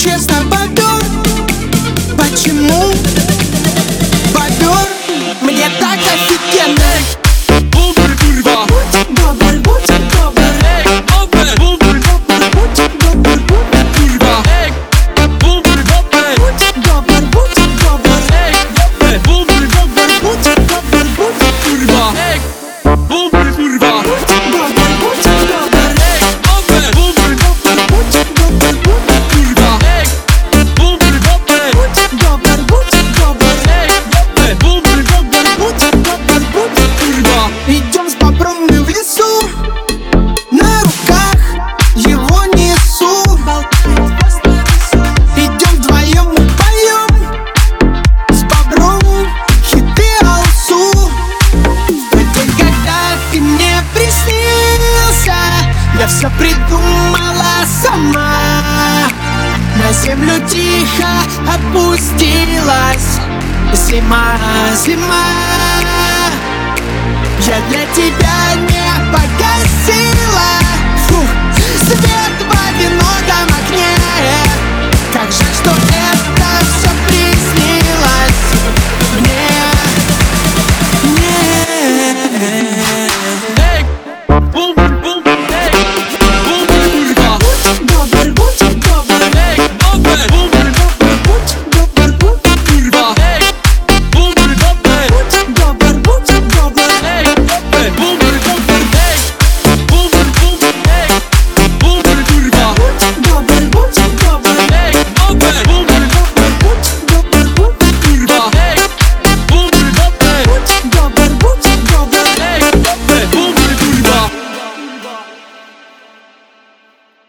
честно, бобер. Почему? Бобер, мне так офигенно. Бобр, курва. Бобр, будь бобр. Эй, бобр, бобр, Будь бобр, будь курва. Эй, бобр, бобр. бобр, будь бобр. Эй, бобр, бобр, Будь бобр, будь курва. Эй, бобр, курва. бобр, будь бобр. Эй, бобр, бобр, Будь бобр, будь курва. Эй, бобр, бобр. бобр, будь бобр. Эй, бобр, бобр, Будь бобр, будь курва. Идем с бобром мы в лесу, на руках его несу. Идем вдвоем, мы поем с бобром хиты алсу. В день, когда ты мне приснился, я все придумала сама. На землю тихо опустилась зима, зима. Я для тебя не погасила, фух, свет